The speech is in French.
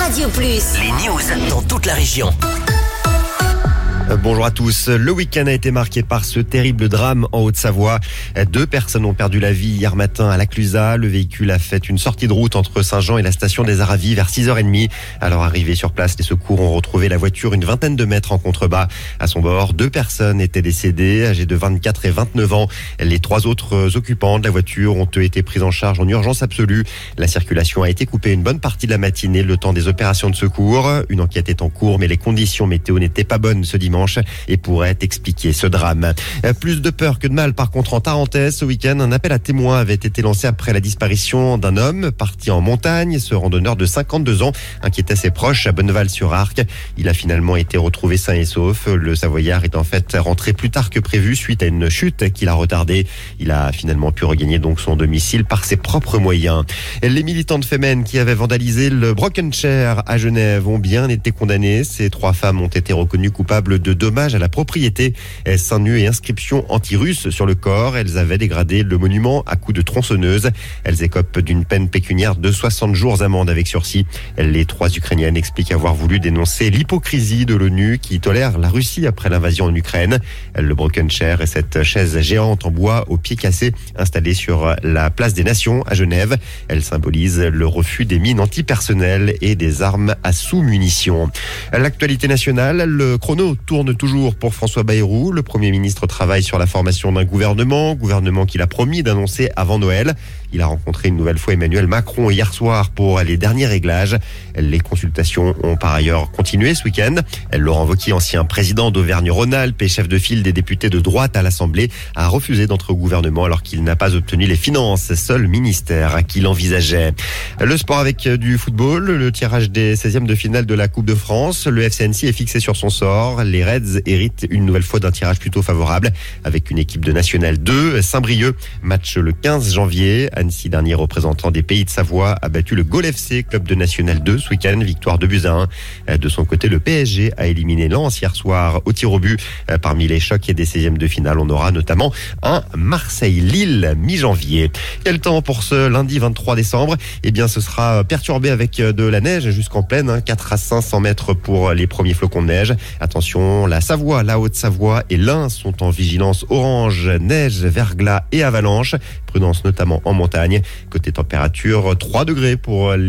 Radio Plus. Les news dans toute la région. Bonjour à tous. Le week-end a été marqué par ce terrible drame en Haute-Savoie. 2 personnes ont perdu la vie hier matin à Laclusaz. Le véhicule a fait une sortie de route entre Saint-Jean et la station des Aravis vers 6h30. Alors arrivés sur place, les secours ont retrouvé la voiture une vingtaine de mètres en contrebas. À son bord, 2 personnes étaient décédées, âgées de 24 et 29 ans. Les 3 autres occupants de la voiture ont été pris en charge en urgence absolue. La circulation a été coupée une bonne partie de la matinée, le temps des opérations de secours. Une enquête est en cours, mais les conditions météo n'étaient pas bonnes ce dimanche et pourrait expliquer ce drame. Plus de peur que de mal par contre en Tarentaise. Ce week-end, un appel à témoins avait été lancé après la disparition d'un homme parti en montagne. Ce randonneur de 52 ans inquiétait ses proches à Bonneval-sur-Arc. Il a finalement été retrouvé sain et sauf. Le Savoyard est en fait rentré plus tard que prévu suite à une chute qu'il a retardée. Il a finalement pu regagner donc son domicile par ses propres moyens. Les militantes féminines qui avaient vandalisé le Broken Chair à Genève ont bien été condamnées. Ces 3 femmes ont été reconnues coupables de dommages à la propriété, seins nus et inscriptions anti-russes sur le corps. Elles avaient dégradé le monument à coups de tronçonneuse. Elles écopent d'une peine pécuniaire de 60 jours d'amende avec sursis. Les 3 Ukrainiennes expliquent avoir voulu dénoncer l'hypocrisie de l'ONU qui tolère la Russie après l'invasion en Ukraine. Le Broken Chair est cette chaise géante en bois aux pieds cassés installée sur la place des Nations à Genève. Elle symbolise le refus des mines antipersonnelles et des armes à sous-munitions. L'actualité nationale, le chrono tourne toujours pour François Bayrou. Le Premier ministre travaille sur la formation d'un gouvernement qu'il a promis d'annoncer avant Noël. Il a rencontré une nouvelle fois Emmanuel Macron hier soir pour les derniers réglages. Les consultations ont par ailleurs continué ce week-end. Laurent Wauquiez, ancien président d'Auvergne-Rhône-Alpes et chef de file des députés de droite à l'Assemblée, a refusé d'entrer au gouvernement alors qu'il n'a pas obtenu les finances, seul ministère qu'il envisageait. Le sport avec du football, le tirage des 16e de finale de la Coupe de France. Le FC Annecy est fixé sur son sort. Les Reds héritent une nouvelle fois d'un tirage plutôt favorable avec une équipe de National 2, Saint-Brieuc. Match le 15 janvier. Annecy, dernier représentant des Pays de Savoie, a battu le Gol FC, club de National 2 ce week-end, victoire 2-1. De son côté, le PSG a éliminé Lens hier soir au tir au but. Parmi les chocs et des 16e de finale, on aura notamment un Marseille-Lille mi-janvier. Quel temps pour ce lundi 23 décembre? Eh bien, ce sera perturbé avec de la neige jusqu'en plaine, 4 à 500 mètres pour les premiers flocons de neige. Attention, la Savoie, la Haute-Savoie et l'Ain sont en vigilance orange, neige, verglas et avalanche. Prudence notamment en montagne. Côté température, 3 degrés pour les